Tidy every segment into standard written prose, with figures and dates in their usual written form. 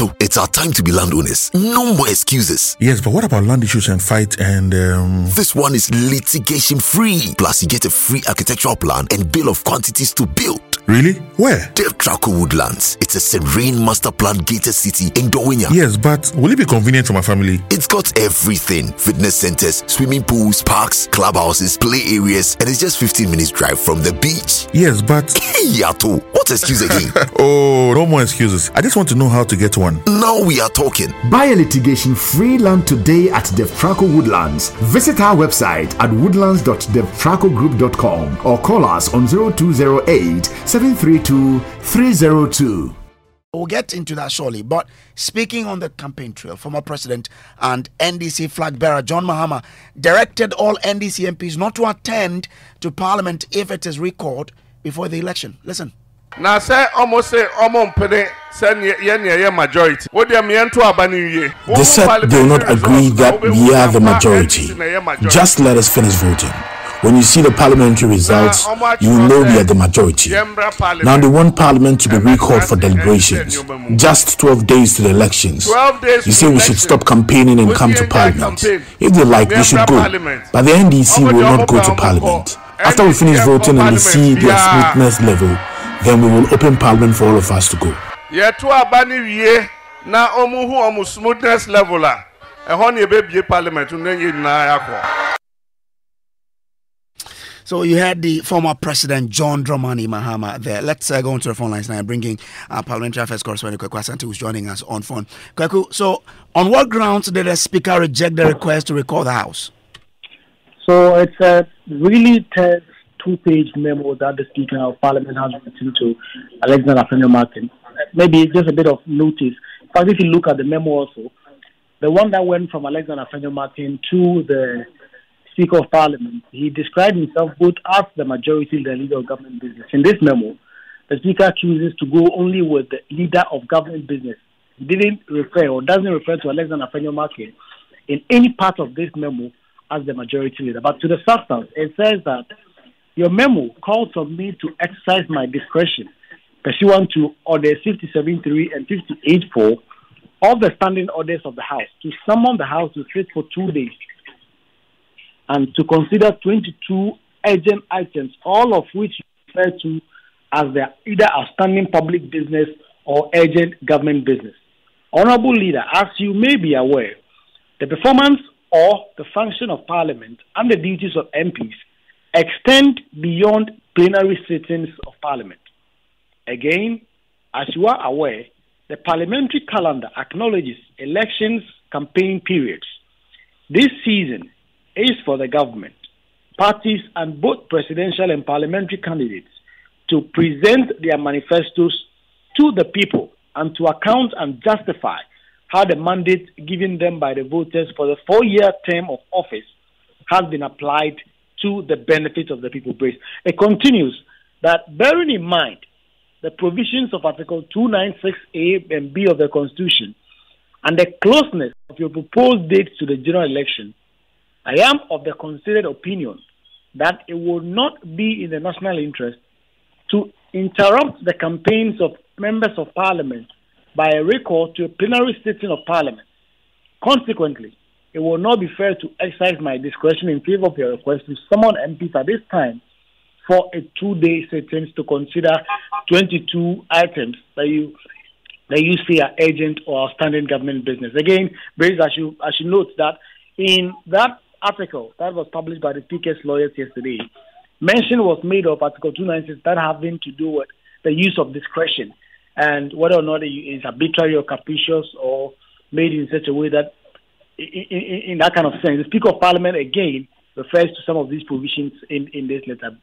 Yato, it's our time to be landowners. No more excuses. Yes, but what about land issues and fight and This one is litigation free. Plus, you get a free architectural plan and bill of quantities to build. Really? Where? Dev Traco Woodlands. It's a serene master plan gated city in Dowinya. Yes, but will it be convenient for my family? It's got everything. Fitness centers, swimming pools, parks, clubhouses, play areas, and it's just 15 minutes drive from the beach. Yes, but Yato, what excuse again? Oh, no more excuses. I just want to know how to get one. Now we are talking. Buy a litigation-free land today at DevTraco Woodlands. Visit our website at woodlands.devtracogroup.com or call us on 0208 732 302. We'll get into that shortly. But speaking on the campaign trail, former president and NDC flag bearer John Mahama directed all NDC MPs not to attend to Parliament if it is recalled before the election. Listen. Now say almost say majority. They said they will not agree that we are the majority. Just let us finish voting. When you see the parliamentary results, you know we are the majority. Now they want Parliament to be recalled for deliberations. Just 12 days to the elections. You say we should stop campaigning and come to Parliament. If they like, we should go. But the NDC will not go to Parliament. After we finish voting and we see their smoothness level, then we will open Parliament for all of us to go. Smoothness level. Parliament. So you had the former president John Dramani Mahama there. Let's go into the phone lines now and bringing Parliamentary Affairs correspondent Kweku Asante, who's joining us on phone. Kweku, so on what grounds did the Speaker reject the request to recall the House? So it's a really tense two-page memo that the Speaker of Parliament has written to Alexander Afenyo-Markin. Maybe just a bit of notice. In fact, if you look at the memo also, the one that went from Alexander Afenyo-Markin to the Speaker of Parliament, he described himself both as the majority leader of government business. In this memo, the Speaker chooses to go only with the leader of government business. He didn't refer or doesn't refer to Alexander Afenyo-Markin in any part of this memo as the majority leader. But to the substance, it says that your memo calls on me to exercise my discretion pursuant to Orders 57.3 and 58.4 of the standing orders of the House to summon the House to sit for 2 days and to consider 22 urgent items, all of which you refer to as either outstanding public business or urgent government business. Honorable Leader, as you may be aware, the performance or the function of Parliament and the duties of MPs extend beyond plenary sittings of Parliament. Again, as you are aware, the parliamentary calendar acknowledges elections campaign periods. This season is for the government, parties, and both presidential and parliamentary candidates to present their manifestos to the people and to account and justify how the mandate given them by the voters for the 4-year term of office has been applied to the benefit of the people. It continues that, bearing in mind the provisions of Article 296A and B of the Constitution and the closeness of your proposed dates to the general election, I am of the considered opinion that it would not be in the national interest to interrupt the campaigns of members of Parliament by a recall to a plenary sitting of Parliament. Consequently, it will not be fair to exercise my discretion in favor of your request to summon MPs at this time for a 2-day sitting to consider 22 items that you say are urgent or outstanding government business. Again, Brace, I should note that in that article that was published by the Speaker's lawyers yesterday, mention was made of Article 296 that having to do with the use of discretion and whether or not it is arbitrary or capricious or made in such a way that in that kind of sense, the Speaker of Parliament again refers to some of these provisions in this letter.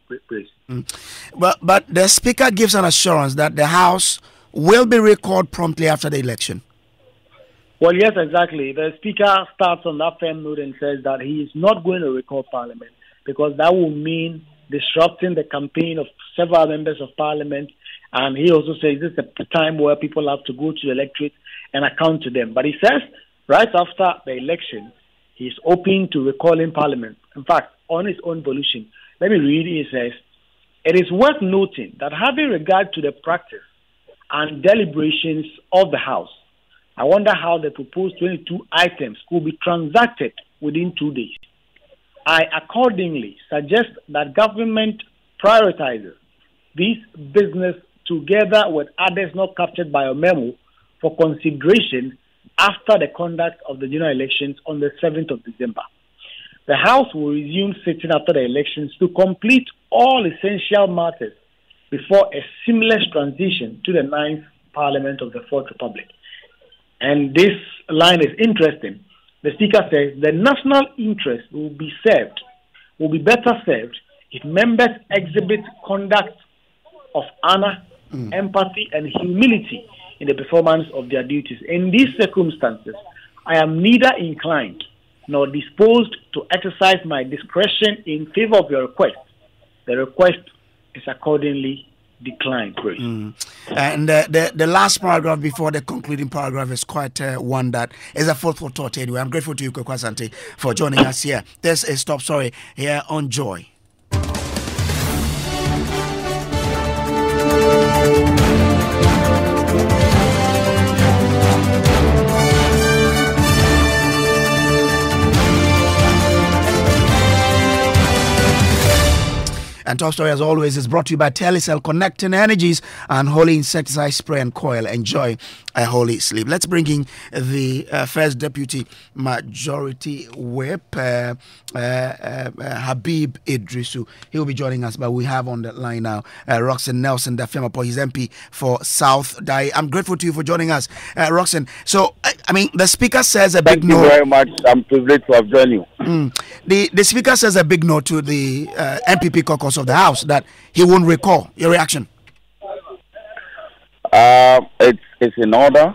But the Speaker gives an assurance that the House will be recalled promptly after the election. Well, yes, exactly. The Speaker starts on that firm note and says that he is not going to recall Parliament because that will mean disrupting the campaign of several members of Parliament. And he also says this is a time where people have to go to the electorate and account to them. But he says right after the election, he's open to recalling Parliament. In fact, on his own volition. Let me read it. He says, it is worth noting that having regard to the practice and deliberations of the House, I wonder how the proposed 22 items could be transacted within 2 days. I accordingly suggest that government prioritizes this business together with others not captured by a memo for consideration after the conduct of the general elections on the 7th of December. The House will resume sitting after the elections to complete all essential matters before a seamless transition to the 9th Parliament of the Fourth Republic. And this line is interesting. The Speaker says the national interest will be better served if members exhibit conduct of honor, empathy, and humility in the performance of their duties. In these circumstances, I am neither inclined nor disposed to exercise my discretion in favor of your request. The request is accordingly declined. And the last paragraph before the concluding paragraph is quite one that is a food for thought anyway. I'm grateful to you, Kwaku Asante, for joining us here. There's a stop story here on Joy. And Top Story, as always, is brought to you by Telecel, connecting energies and Holy Insecticide Spray and Coil. Enjoy a holy sleep. Let's bring in the First Deputy Majority Whip, Habib Idrisu. He will be joining us, but we have on the line now Roxanne Nelson, the Femapo, his MP for South Dai. I'm grateful to you for joining us, Roxanne. So, I mean, the Speaker says a big no. Thank you very much. I'm privileged to have joined you. The Speaker says a big no to the MPP caucus of the House that he won't recall. Your reaction? It's in order,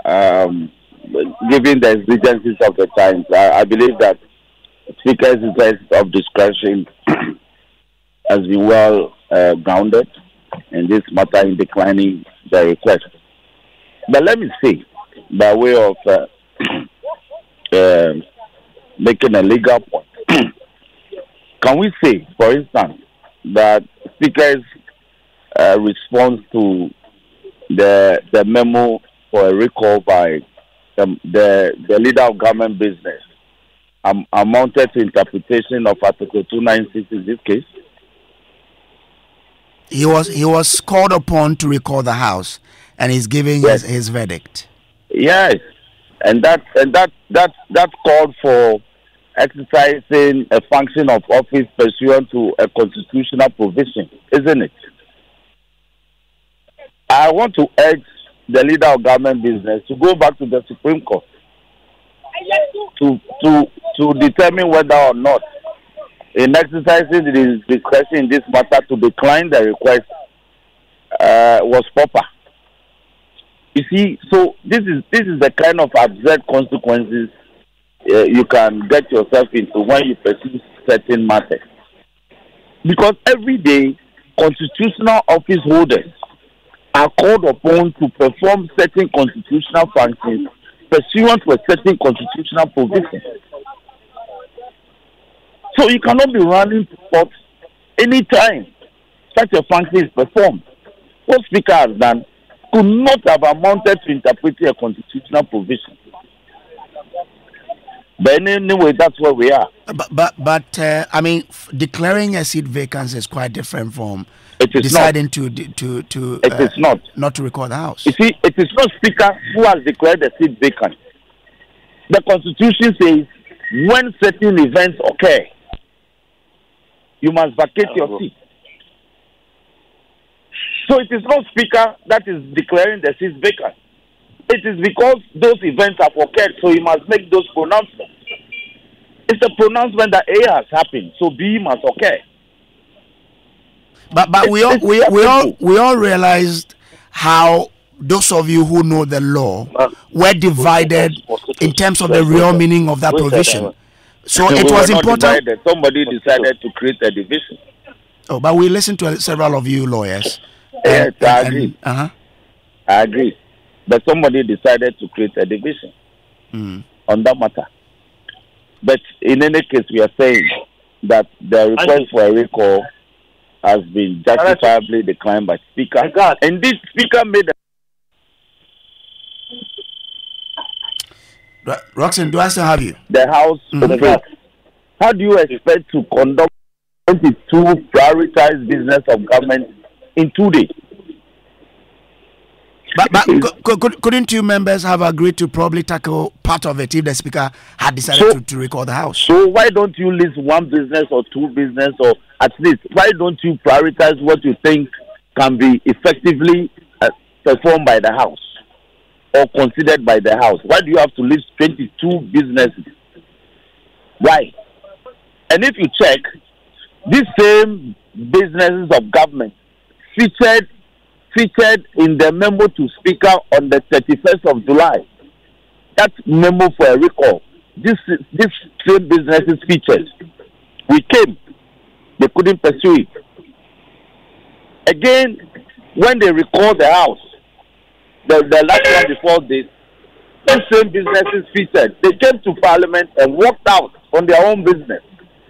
given the exigencies of the times. I believe that Speaker's exercise of discretion has been well grounded in this matter in declining the request. But let me say, by way of making a legal point, can we say, for instance, that Speaker's response to the memo for a recall by the leader of government business amounted to interpretation of Article 296 in this case? He was called upon to recall the House, and he's giving his verdict. Yes, and that called for exercising a function of office pursuant to a constitutional provision, isn't it? I want to urge the leader of government business to go back to the Supreme Court to determine whether or not, in exercising his discretion in this matter to decline the request, was proper. You see, so this is the kind of absurd consequences you can get yourself into when you pursue certain matters. Because every day, constitutional office holders are called upon to perform certain constitutional functions pursuant to a certain constitutional provision. So you cannot be running to court anytime such a function is performed. What Speaker has done could not have amounted to interpreting a constitutional provision. But anyway, that's where we are. But I mean, declaring a seat vacant is quite different from deciding not to recall the House. You see, it is not Speaker who has declared the seat vacant. The Constitution says when certain events occur, you must vacate your seat. So it is not Speaker that is declaring the seat vacant. It is because those events have occurred, so he must make those pronouncements. It's a pronouncement that A has happened, so B must occur. But we all realized how those of you who know the law were divided in terms of the real meaning of that provision. So it was important. Somebody decided to create a division. Oh, but we listened to several of you lawyers. Yes, I agree. I agree. But somebody decided to create a division on that matter. But in any case, we are saying that the request for a recall has been justifiably declined by Speaker. And this Speaker made Roxanne, do I still have you? The House operates. How do you expect to conduct 22 prioritized business of government in 2 days? But couldn't two members have agreed to probably tackle part of it if the Speaker had decided to recall the House? So why don't you list one business or two business, or at least why don't you prioritize what you think can be effectively performed by the House or considered by the House? Why do you have to list 22 businesses? Why? And if you check, these same businesses of government featured in the memo to Speaker on the 31st of July. That memo for a recall. This same businesses featured. We came. They couldn't pursue it. Again, when they recall the House, the last one before this, these same businesses featured. They came to Parliament and walked out on their own business.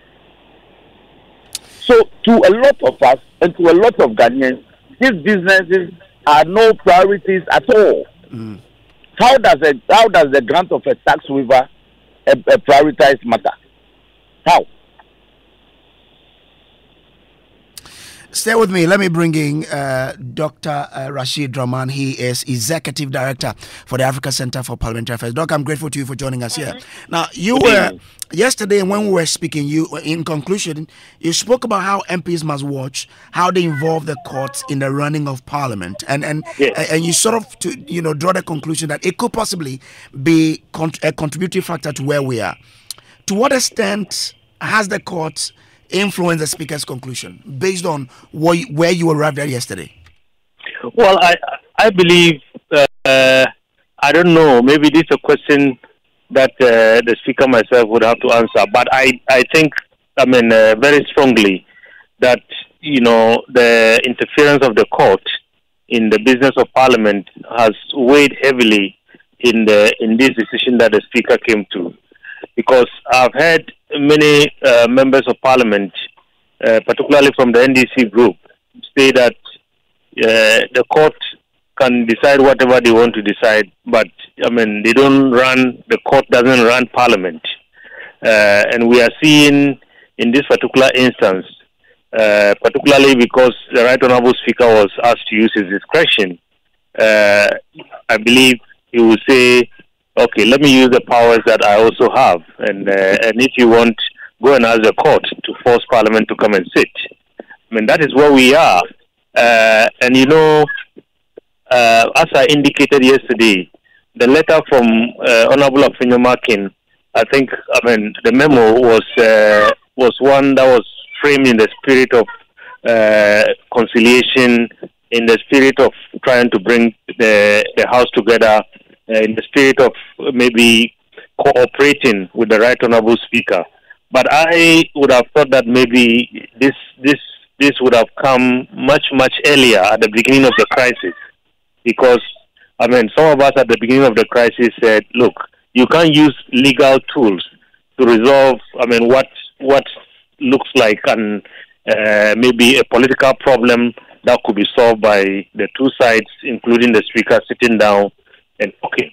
So to a lot of us and to a lot of Ghanaians, these businesses are no priorities at all. How does the grant of a tax waiver a prioritized matter? How? Stay with me. Let me bring in Dr. Rashid Draman. He is Executive Director for the Africa Center for Parliamentary Affairs. Doc, I'm grateful to you for joining us here. Now, you were yesterday when we were speaking, in conclusion, you spoke about how MPs must watch how they involve the courts in the running of Parliament, and you sort of draw the conclusion that it could possibly be a contributory factor to where we are. To what extent has the courts influence the Speaker's conclusion based on where you arrived at yesterday? Well, I believe, I don't know, maybe this is a question that the Speaker myself would have to answer, but I think, very strongly that, the interference of the court in the business of Parliament has weighed heavily in this decision that the Speaker came to. Because I've heard many members of Parliament, particularly from the NDC group, say that the court can decide whatever they want to decide, but they don't run. The court doesn't run Parliament, and we are seeing in this particular instance, particularly because the Right Honourable Speaker was asked to use his discretion. I believe he will say, okay, let me use the powers that I also have. And if you want, go and ask the court to force Parliament to come and sit. That is where we are. As I indicated yesterday, the letter from Honorable Afenyo Markin, I think, the memo was one that was framed in the spirit of conciliation, in the spirit of trying to bring the House together, in the spirit of maybe cooperating with the Right Honourable Speaker. But I would have thought that maybe this would have come much earlier at the beginning of the crisis, because some of us at the beginning of the crisis said, look, you can't use legal tools to resolve what looks like maybe a political problem that could be solved by the two sides, including the Speaker, sitting down and okay,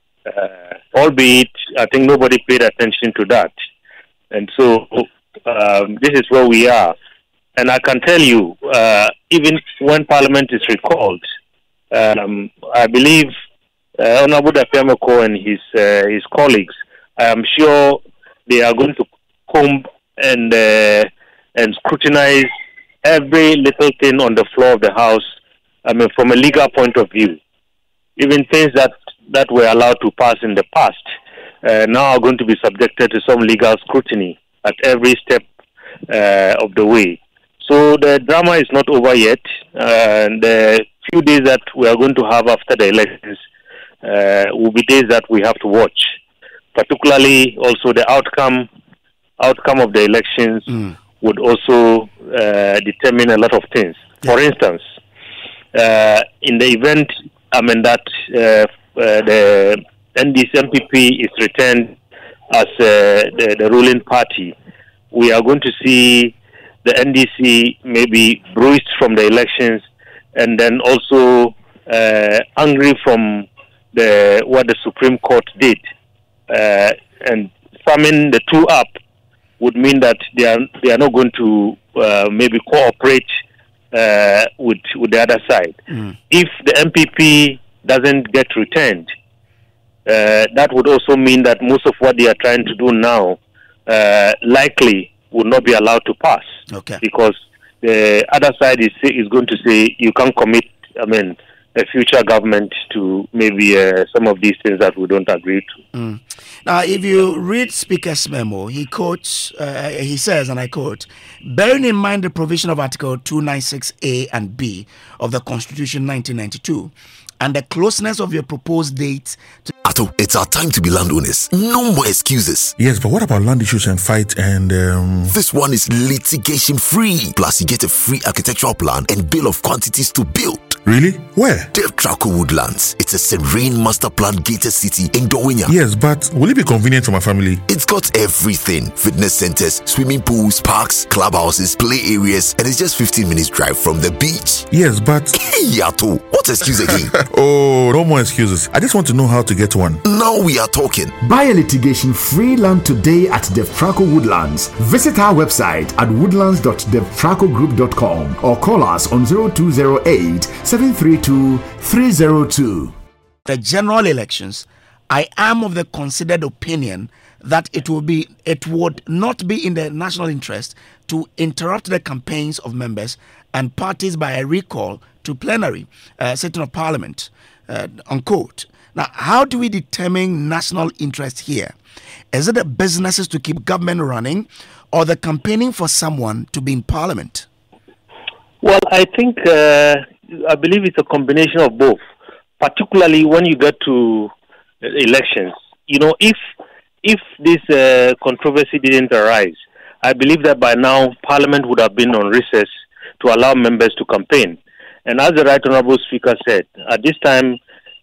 albeit I think nobody paid attention to that, and so this is where we are. And I can tell you, even when Parliament is recalled, I believe Honorable Dapiamako and his colleagues, I am sure they are going to comb and scrutinize every little thing on the floor of the House. From a legal point of view. Even things that were allowed to pass in the past now are going to be subjected to some legal scrutiny at every step of the way. So the drama is not over yet. The few days that we are going to have after the elections will be days that we have to watch. Particularly also the outcome of the elections would also determine a lot of things. For instance, in the event that the NDC MPP is returned as the ruling party, we are going to see the NDC maybe bruised from the elections, and then also angry from what the Supreme Court did and summing the two up would mean that they are not going to maybe cooperate with the other side. If the MPP doesn't get returned, that would also mean that most of what they are trying to do now likely would not be allowed to pass. Okay. Because the other side is going to say you can't commit, a future government to maybe some of these things that we don't agree to. Now, if you read Speaker's memo, he quotes, he says, and I quote, bearing in mind the provision of Article 296A and B of the Constitution 1992, and the closeness of your proposed date to... Ato, it's our time to be landowners. No more excuses. Yes, but what about land issues and fight and... This one is litigation free. Plus, you get a free architectural plan and bill of quantities to build. Really? Where? Dev Traco Woodlands. It's a serene master plan gated city in Dowinya. Yes, but will it be convenient for my family? It's got everything. Fitness centers, swimming pools, parks, clubhouses, play areas, and it's just 15 minutes drive from the beach. Yes, but... Hey, Ato, what excuse again? Oh, no more excuses. I just want to know how to get one. Now we are talking. Buy a litigation-free land today at DevTraco Woodlands. Visit our website at woodlands.devtracogroup.com or call us on 0208 732 302. The general elections, I am of the considered opinion that it would not be in the national interest to interrupt the campaigns of members and parties by a recall to plenary sitting of Parliament, unquote. Now, how do we determine national interest here? Is it the businesses to keep government running or the campaigning for someone to be in Parliament? Well, I think, I believe it's a combination of both, particularly when you get to elections. You know, if this controversy didn't arise, I believe that by now Parliament would have been on recess to allow members to campaign. And as the Right Honourable Speaker said, at this time,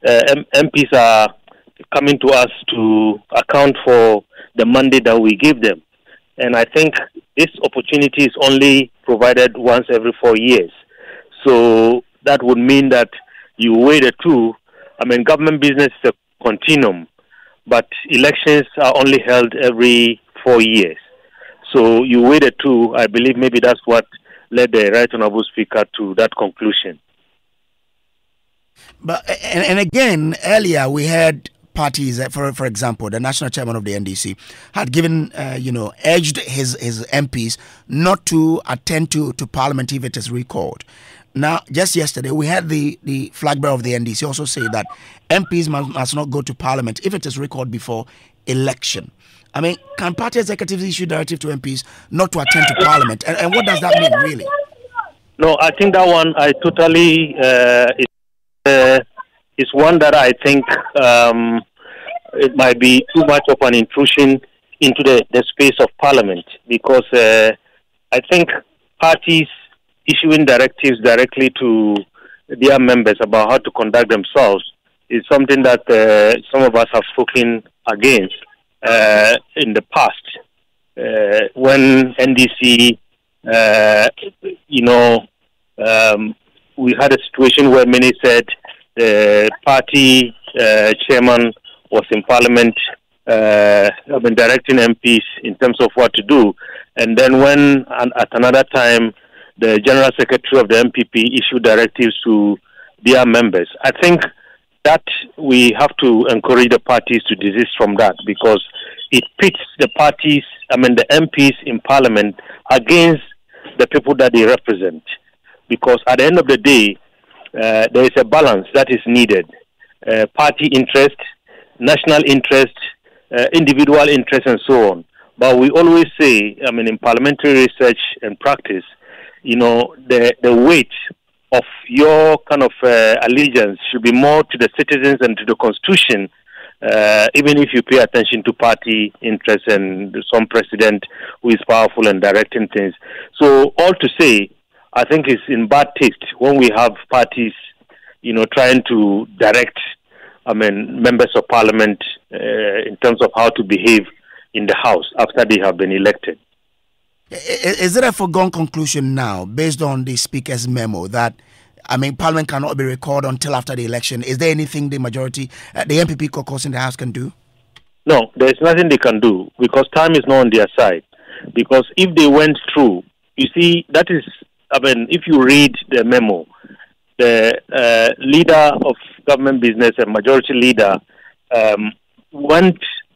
MPs are coming to us to account for the mandate that we give them. And I think this opportunity is only provided once every 4 years. So that would mean that you weigh the two. I mean, government business is a continuum, but elections are only held every 4 years. So you weigh the two. I believe maybe that's what led the Right Honourable Speaker to that conclusion. But and again, earlier we had parties, for example, the national chairman of the NDC had given, urged his MPs not to attend to Parliament if it is recalled. Now, just yesterday, we had the flag bearer of the NDC also say that MPs must not go to Parliament if it is recalled before election. I mean, can party executives issue directive to MPs not to attend to Parliament? And what does that mean, really? No, I think that one I totally is one that I think it might be too much of an intrusion into the space of Parliament, because I think parties issuing directives directly to their members about how to conduct themselves is something that some of us have spoken against in the past. When NDC, we had a situation where many said the party chairman was in Parliament directing MPs in terms of what to do. And then when at another time the General Secretary of the MPP issued directives to their members, I think that we have to encourage the parties to desist from that, because it pits the parties, the MPs in Parliament against the people that they represent. Because at the end of the day, there is a balance that is needed. Party interest, national interest, individual interest, and so on. But we always say, in parliamentary research and practice, the weight of your kind of allegiance should be more to the citizens and to the Constitution, even if you pay attention to party interests and some president who is powerful and directing things. So all to say, I think it's in bad taste when we have parties, trying to direct, members of Parliament in terms of how to behave in the House after they have been elected. Is it a foregone conclusion now, based on the Speaker's memo, that Parliament cannot be recalled until after the election? Is there anything the majority, the MPP caucus in the House can do? No, there is nothing they can do because time is not on their side. Because if they went through, you see, that is, I mean, if you read the memo, the leader of government business and majority leader went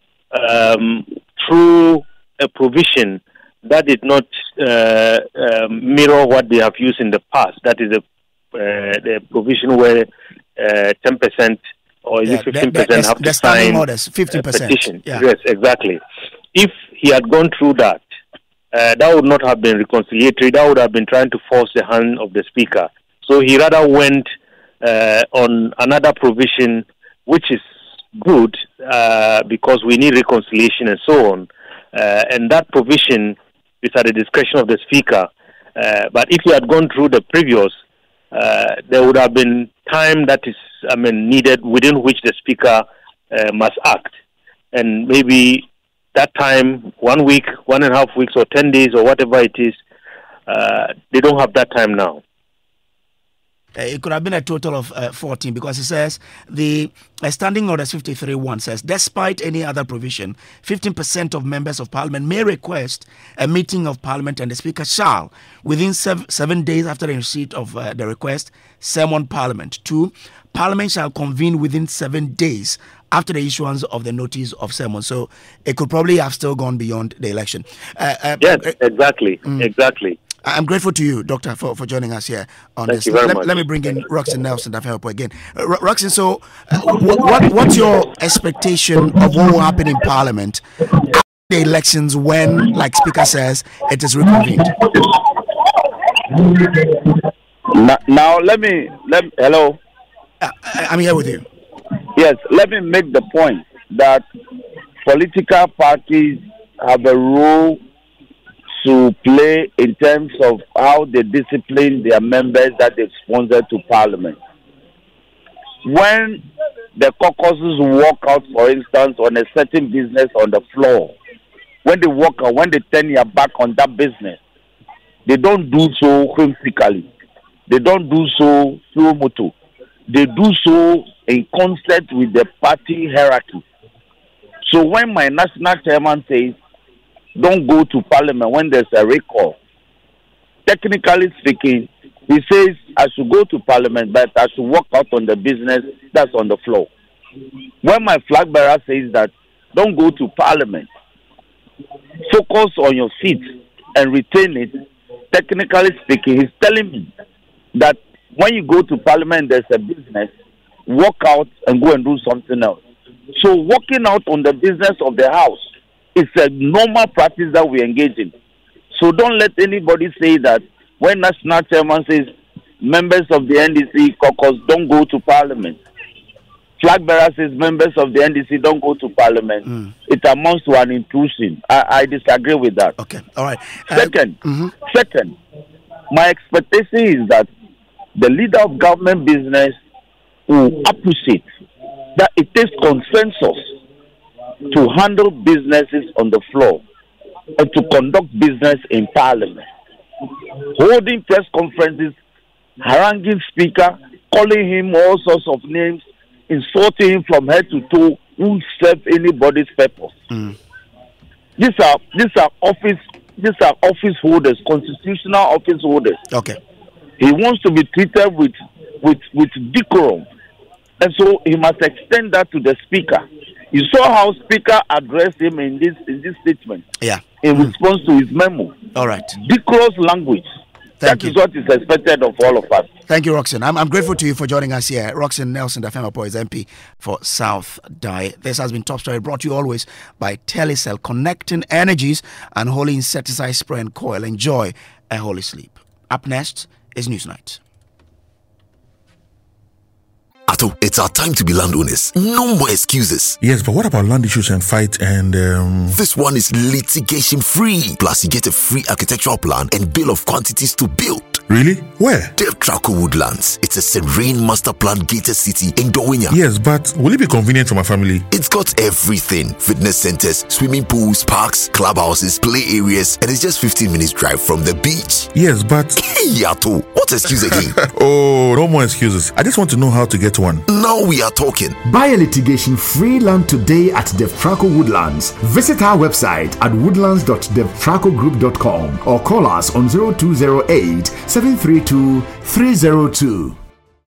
through a provision that did not mirror what they have used in the past. That is the provision where 10% or is it 15% have to sign orders, 50%. Petition. Yeah. Yes, exactly. If he had gone through that, that would not have been reconciliatory. That would have been trying to force the hand of the speaker. So he rather went on another provision, which is good because we need reconciliation and so on. And that provision is at the discretion of the speaker. But if he had gone through the previous, there would have been time that is, needed within which the speaker must act. And maybe that time, 1 week, 1.5 weeks, or 10 days, or whatever it is, they don't have that time now. It could have been a total of 14 because it says the Standing Orders 53.1 says, despite any other provision, 15% of members of parliament may request a meeting of parliament and the speaker shall, within 7 days after the receipt of the request, summon parliament. 2, parliament shall convene within 7 days after the issuance of the notice of sermon. So it could probably have still gone beyond the election. Yes, exactly. Exactly. I'm grateful to you, Doctor, for joining us here on Thank this. You very much. Let me bring in Roxanne Nelson Dafepo again. Roxanne, so what's your expectation of what will happen in Parliament after the elections when, like Speaker says, it is reconvened? Now, hello? I'm here with you. Yes, let me make the point that political parties have a role to play in terms of how they discipline their members that they sponsor to parliament. When the caucuses walk out, for instance, on a certain business on the floor, when they walk out, when they turn their back on that business, they don't do so whimsically. They don't do so through moto. They do so in concert with the party hierarchy. So when my national chairman says, don't go to parliament when there's a recall, technically speaking, he says I should go to parliament, but I should walk out on the business that's on the floor. When my flag bearer says that don't go to parliament, focus on your seat and retain it, technically speaking, he's telling me that when you go to parliament, there's a business, walk out and go and do something else. So walking out on the business of the house is a normal practice that we engage in. So don't let anybody say that when national chairman says members of the NDC caucus don't go to parliament, flag bearer says members of the NDC don't go to parliament, it amounts to an intrusion. I disagree with that. Okay, all right. Second, my expectation is that the leader of government business will appreciate that it takes consensus to handle businesses on the floor and to conduct business in parliament. Holding press conferences, haranguing speaker, calling him all sorts of names, insulting him from head to toe, won't serve anybody's purpose. These are office holders, constitutional office holders. Okay. He wants to be treated with decorum, and so he must extend that to the speaker. You saw how Speaker addressed him in this statement. Yeah. In response to his memo. All right. Decorous language. That is what is expected of all of us. Thank you, Roxanne. I'm grateful to you for joining us here. Roxanne Nelson Dafepo is MP for South Dai. This has been Top Story, brought to you always by Telecel, connecting energies and holy insecticide spray and coil. Enjoy a holy sleep. Up next is Newsnight. Ato, it's our time to be landowners. No more excuses. Yes, but what about land issues and fight and... This one is litigation free. Plus, you get a free architectural plan and bill of quantities to build. Really? Where? Devtraco Woodlands. It's a serene master plan gated city in Dowinya. Yes, but will it be convenient for my family? It's got everything. Fitness centers, swimming pools, parks, clubhouses, play areas, and it's just 15 minutes drive from the beach. Yes, but... Yato, what excuse again? Oh, no more excuses. I just want to know how to get one. Now we are talking. Buy a litigation-free land today at Devtraco Woodlands. Visit our website at woodlands.devtracogroup.com or call us on 0208 732 302.